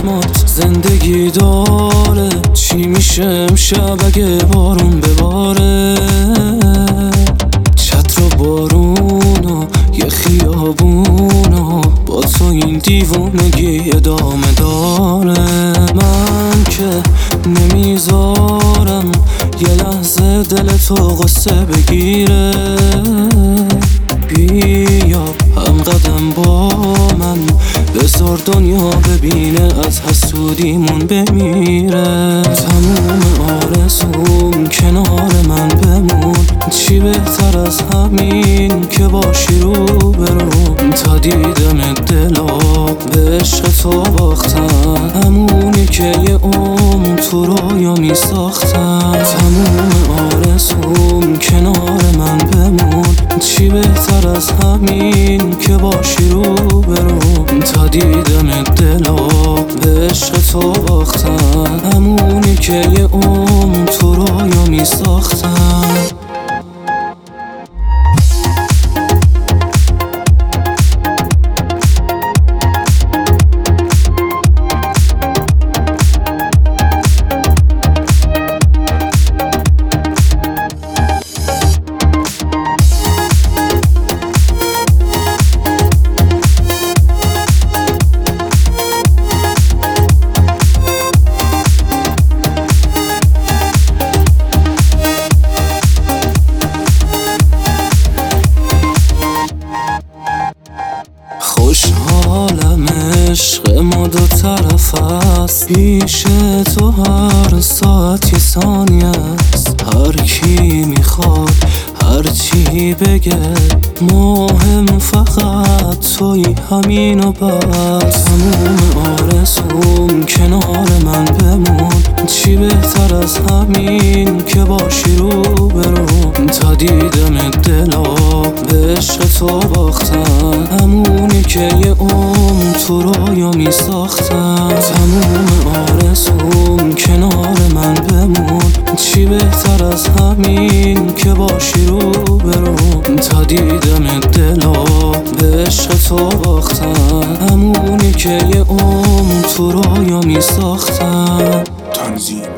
چشمات زندگی داره. چی میشه امشب اگه بارون بباره؟ چتر و بارون و یه خیابون و با تو این دیوونگی ادامه داره. من که نمیذارم یه لحظه دل تو قصه بگیره. بیا هم قدم با من، بذار دنیا ببینه از حسودیمون بمیره. تموم آرزوم کنار من بمون، چی بهتر از همین که باشی رو برو. تا دیدم دلا به عشق تو باختم، همونی که یه عمر تو رویا می ساختم. تموم آرزوم کنار من بمون، چی بهتر از همین که باشی رو برو. تا دیدم دلا به عشق تو باختم، همونی که یه عمر تو رویا می ساختم. خوشحالم عشق ما دو طرف است، پیش تو هر ساعت یه ثانیه است. هر کی میخواد هر چی بگه، مهم فقط توی همین و بس. تموم آرزوم کنار من بمون، چی بهتر از همین که باشی رو برو. تا دیدم دلا به عشق تو باختم، همونی که یه عمر تو رویا می ساختم. تموم آرزوم کنار من بمون، چی بهتر از همین که باشی رو برو. تا دیدم دلا به عشق تو باختم، همونی که یه عمر تو رویا می ساختم. تنظیم